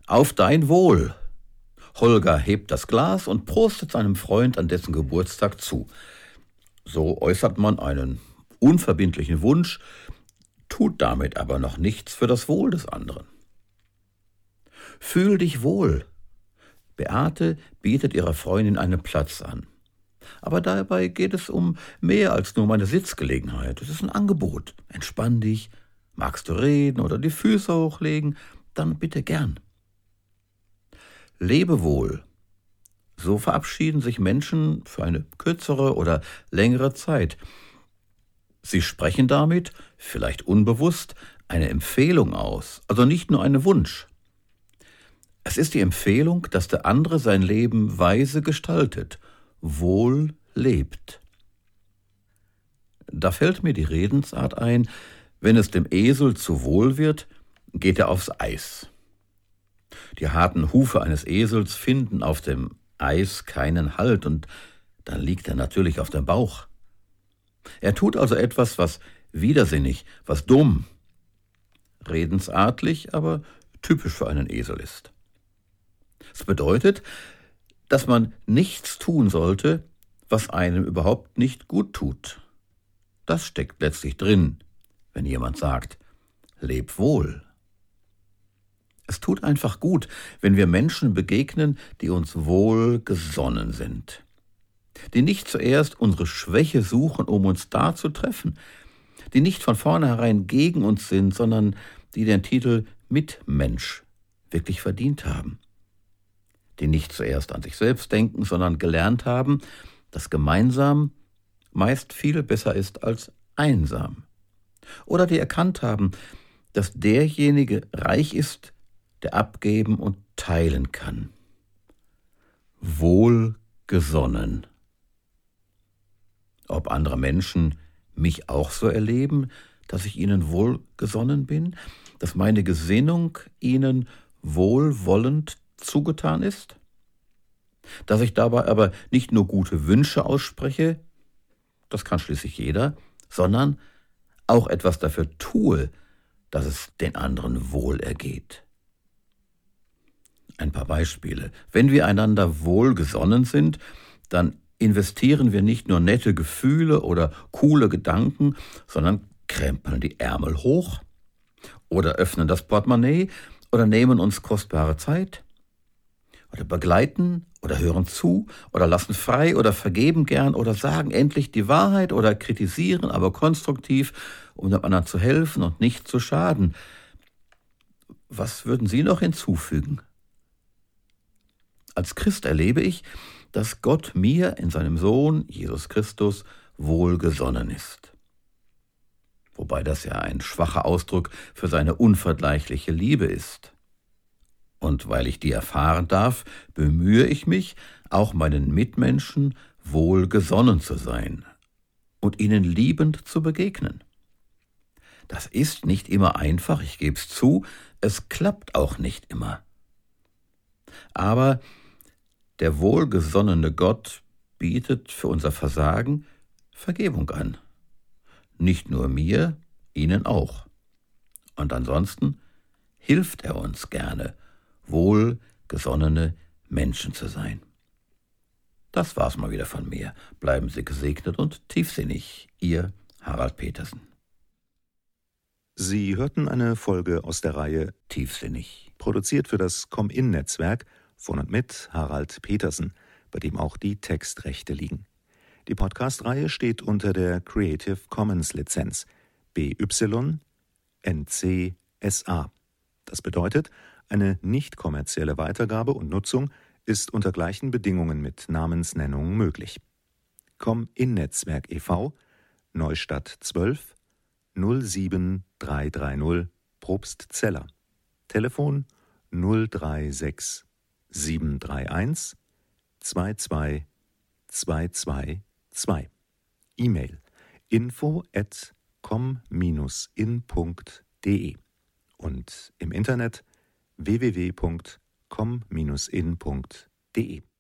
Auf dein Wohl! Holger hebt das Glas und prostet seinem Freund an dessen Geburtstag zu. So äußert man einen unverbindlichen Wunsch, tut damit aber noch nichts für das Wohl des anderen. Fühl dich wohl. Beate bietet ihrer Freundin einen Platz an. Aber dabei geht es um mehr als nur um eine Sitzgelegenheit. Es ist ein Angebot. Entspann dich. Magst du reden oder die Füße hochlegen? Dann bitte gern. Lebe wohl. So verabschieden sich Menschen für eine kürzere oder längere Zeit. Sie sprechen damit, vielleicht unbewusst, eine Empfehlung aus, also nicht nur einen Wunsch. Es ist die Empfehlung, dass der andere sein Leben weise gestaltet, wohl lebt. Da fällt mir die Redensart ein, wenn es dem Esel zu wohl wird, geht er aufs Eis. Die harten Hufe eines Esels finden auf dem Eis keinen Halt und dann liegt er natürlich auf dem Bauch. Er tut also etwas, was widersinnig, was dumm, redensartlich, aber typisch für einen Esel ist. Es bedeutet, dass man nichts tun sollte, was einem überhaupt nicht gut tut. Das steckt letztlich drin, wenn jemand sagt, leb wohl. Es tut einfach gut, wenn wir Menschen begegnen, die uns wohlgesonnen sind, die nicht zuerst unsere Schwäche suchen, um uns da zu treffen, die nicht von vornherein gegen uns sind, sondern die den Titel Mitmensch wirklich verdient haben, die nicht zuerst an sich selbst denken, sondern gelernt haben, dass gemeinsam meist viel besser ist als einsam, oder die erkannt haben, dass derjenige reich ist, der abgeben und teilen kann. Wohlgesonnen. Ob andere Menschen mich auch so erleben, dass ich ihnen wohlgesonnen bin, dass meine Gesinnung ihnen wohlwollend zugetan ist, dass ich dabei aber nicht nur gute Wünsche ausspreche, das kann schließlich jeder, sondern auch etwas dafür tue, dass es den anderen wohl ergeht. Ein paar Beispiele. Wenn wir einander wohlgesonnen sind, dann investieren wir nicht nur nette Gefühle oder coole Gedanken, sondern krempeln die Ärmel hoch oder öffnen das Portemonnaie oder nehmen uns kostbare Zeit oder begleiten oder hören zu oder lassen frei oder vergeben gern oder sagen endlich die Wahrheit oder kritisieren, aber konstruktiv, um dem anderen zu helfen und nicht zu schaden. Was würden Sie noch hinzufügen? Als Christ erlebe ich, dass Gott mir in seinem Sohn Jesus Christus wohlgesonnen ist. Wobei das ja ein schwacher Ausdruck für seine unvergleichliche Liebe ist. Und weil ich die erfahren darf, bemühe ich mich, auch meinen Mitmenschen wohlgesonnen zu sein und ihnen liebend zu begegnen. Das ist nicht immer einfach, ich gebe es zu, es klappt auch nicht immer. Aber der wohlgesonnene Gott bietet für unser Versagen Vergebung an. Nicht nur mir, Ihnen auch. Und ansonsten hilft er uns gerne, wohlgesonnene Menschen zu sein. Das war's mal wieder von mir. Bleiben Sie gesegnet und tiefsinnig. Ihr Harald Petersen. Sie hörten eine Folge aus der Reihe Tiefsinnig. Produziert für das Com-In-Netzwerk von und mit Harald Petersen, bei dem auch die Textrechte liegen. Die Podcast-Reihe steht unter der Creative Commons Lizenz BY-NC-SA. Das bedeutet, eine nicht kommerzielle Weitergabe und Nutzung ist unter gleichen Bedingungen mit Namensnennung möglich. Com-In-Netzwerk e.V., Neustadt 12 07330 Probstzeller. Telefon 036 731 22222. E-Mail info@com-in.de und im Internet www.com-in.de.